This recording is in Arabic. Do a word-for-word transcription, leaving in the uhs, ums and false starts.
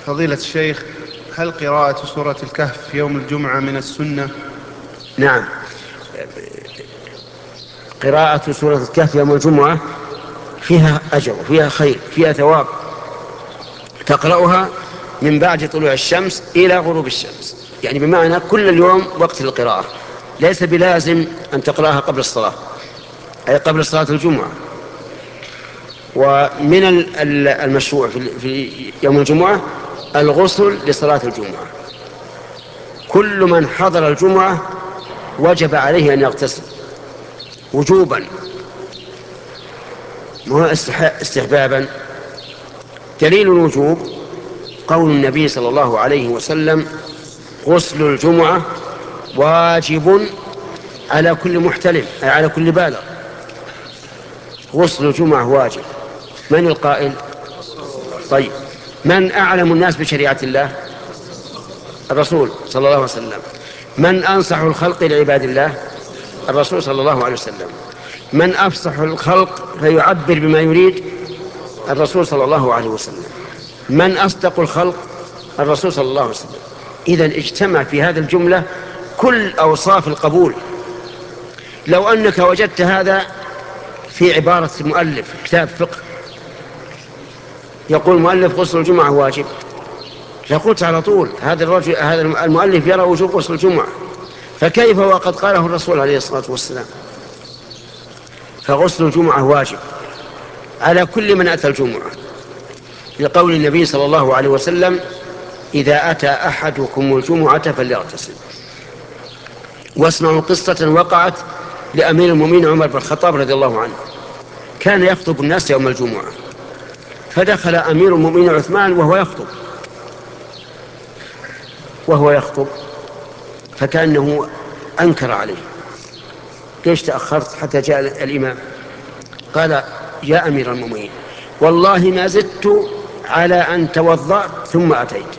فضيلة الشيخ، هل قراءة سورة الكهف يوم الجمعة من السنة؟ نعم، قراءة سورة الكهف يوم الجمعة فيها أجر، فيها خير، فيها ثواب. تقرأها من بعد طلوع الشمس إلى غروب الشمس، يعني بمعنى كل اليوم وقت القراءة، ليس بلازم أن تقرأها قبل الصلاة، أي قبل صلاة الجمعة. ومن المشروع في يوم الجمعة الغسل لصلاة الجمعة. كل من حضر الجمعة وجب عليه أن يغتسل وجوبا، مو استحبابا. دليل الوجوب قول النبي صلى الله عليه وسلم: غسل الجمعة واجب على كل محتلم، أي على كل بالغ. غسل الجمعة واجب. من القائل؟ طيب، من أعلم الناس بشريعة الله؟ الرسول صلى الله عليه وسلم. من أنصح الخلق لعباد الله؟ الرسول صلى الله عليه وسلم. من أفصح الخلق فيعبر بما يريد؟ الرسول صلى الله عليه وسلم. من أصدق الخلق؟ الرسول صلى الله عليه وسلم. إذن اجتمع في هذه الجملة كل أوصاف القبول. لو أنك وجدت هذا في عبارة المؤلف كتاب فقه، يقول المؤلف غسل الجمعة واجب، لقلت على طول هذا الرجل هذا المؤلف يرى وجوب غسل الجمعة، فكيف وقد قاله الرسول عليه الصلاة والسلام؟ فغسل الجمعة واجب على كل من أتى الجمعة، لقول النبي صلى الله عليه وسلم: إذا أتى أحدكم الجمعة فليغتسل. واسمعوا قصة وقعت لأمير المؤمنين عمر بن الخطاب رضي الله عنه. كان يخطب الناس يوم الجمعة، فدخل أمير المؤمنين عثمان وهو يخطب وهو يخطب فكأنه أنكر عليه: ليش تأخرت حتى جاء الإمام؟ قال: يا أمير المؤمنين، والله ما زدت على أن توضأت ثم أتيت.